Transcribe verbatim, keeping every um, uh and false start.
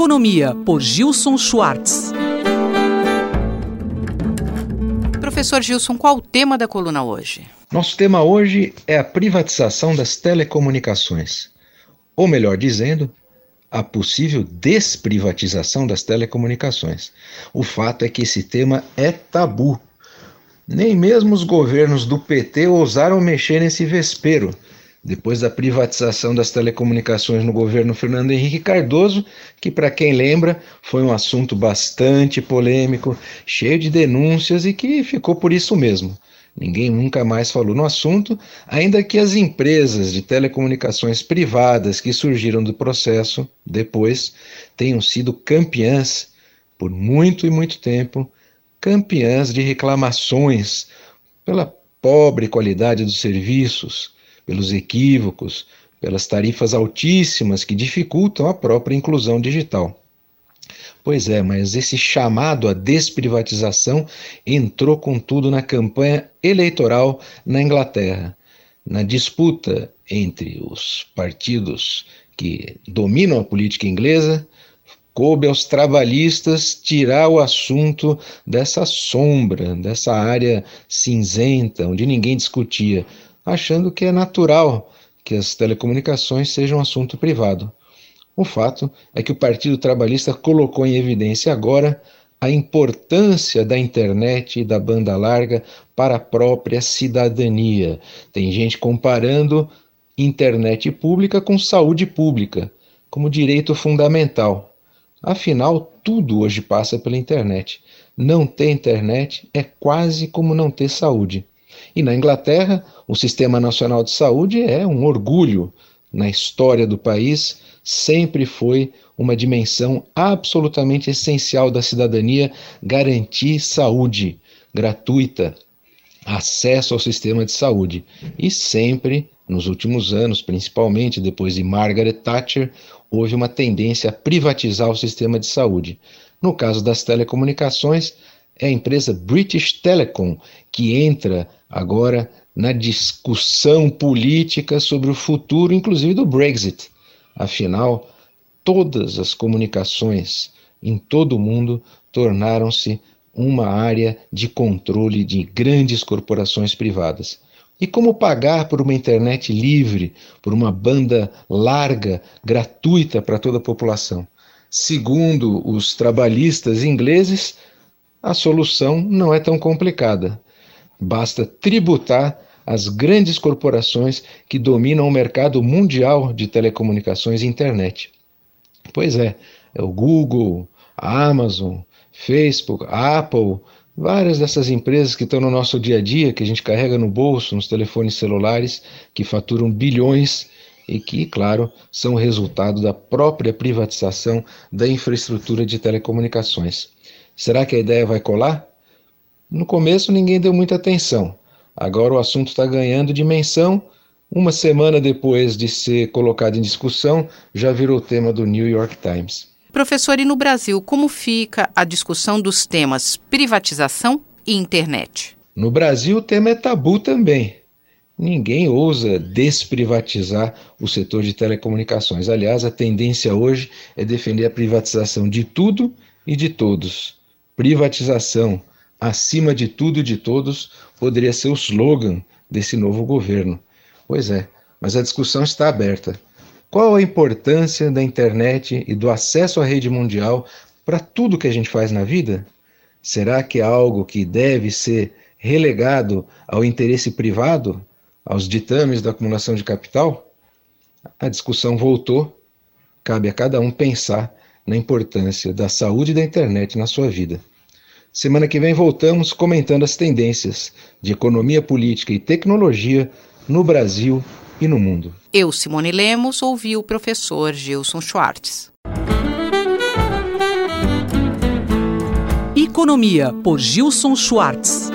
Economia, por Gilson Schwartz. Professor Gilson, qual o tema da coluna hoje? Nosso tema hoje é a privatização das telecomunicações. Ou melhor dizendo, a possível desprivatização das telecomunicações. O fato é que esse tema é tabu. Nem mesmo os governos do P T ousaram mexer nesse vespeiro, depois da privatização das telecomunicações no governo Fernando Henrique Cardoso, que, para quem lembra, foi um assunto bastante polêmico, cheio de denúncias e que ficou por isso mesmo. Ninguém nunca mais falou no assunto, ainda que as empresas de telecomunicações privadas que surgiram do processo depois tenham sido campeãs, por muito e muito tempo, campeãs de reclamações pela pobre qualidade dos serviços, pelos equívocos, pelas tarifas altíssimas que dificultam a própria inclusão digital. Pois é, mas esse chamado à desprivatização entrou com tudo na campanha eleitoral na Inglaterra. Na disputa entre os partidos que dominam a política inglesa, coube aos trabalhistas tirar o assunto dessa sombra, dessa área cinzenta, onde ninguém discutia, achando que é natural que as telecomunicações sejam um assunto privado. O fato é que o Partido Trabalhista colocou em evidência agora a importância da internet e da banda larga para a própria cidadania. Tem gente comparando internet pública com saúde pública, como direito fundamental. Afinal, tudo hoje passa pela internet. Não ter internet é quase como não ter saúde. E na Inglaterra, o Sistema Nacional de Saúde é um orgulho. Na história do país, sempre foi uma dimensão absolutamente essencial da cidadania garantir saúde gratuita, acesso ao sistema de saúde. E sempre, nos últimos anos, principalmente depois de Margaret Thatcher, houve uma tendência a privatizar o sistema de saúde. No caso das telecomunicações, é a empresa British Telecom que entra agora na discussão política sobre o futuro, inclusive do Brexit. Afinal, todas as comunicações em todo o mundo tornaram-se uma área de controle de grandes corporações privadas. E como pagar por uma internet livre, por uma banda larga, gratuita para toda a população? Segundo os trabalhistas ingleses, a solução não é tão complicada. Basta tributar as grandes corporações que dominam o mercado mundial de telecomunicações e internet. Pois é, é o Google, a Amazon, Facebook, a Apple, várias dessas empresas que estão no nosso dia a dia, que a gente carrega no bolso, nos telefones celulares, que faturam bilhões e que, claro, são resultado da própria privatização da infraestrutura de telecomunicações. Será que a ideia vai colar? No começo ninguém deu muita atenção. Agora o assunto está ganhando dimensão. Uma semana depois de ser colocado em discussão, já virou tema do New York Times. Professor, e no Brasil, como fica a discussão dos temas privatização e internet? No Brasil o tema é tabu também. Ninguém ousa desprivatizar o setor de telecomunicações. Aliás, a tendência hoje é defender a privatização de tudo e de todos. Privatização, acima de tudo e de todos, poderia ser o slogan desse novo governo. Pois é, mas a discussão está aberta. Qual a importância da internet e do acesso à rede mundial para tudo que a gente faz na vida? Será que é algo que deve ser relegado ao interesse privado, aos ditames da acumulação de capital? A discussão voltou. Cabe a cada um pensar na importância da saúde e da internet na sua vida. Semana que vem voltamos comentando as tendências de economia, política e tecnologia no Brasil e no mundo. Eu, Simone Lemos, ouvi o professor Gilson Schwartz. Economia, por Gilson Schwartz.